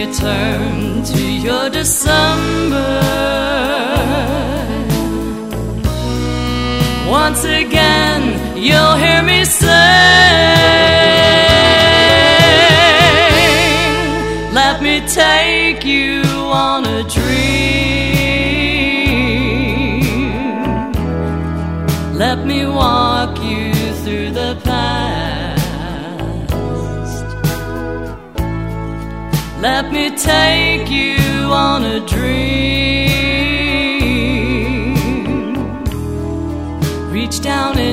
return to your December. Once again, you'll hear me sing. Let me take you on a dream. Let me walk you through the past. Let me take you on a dream. Reach down and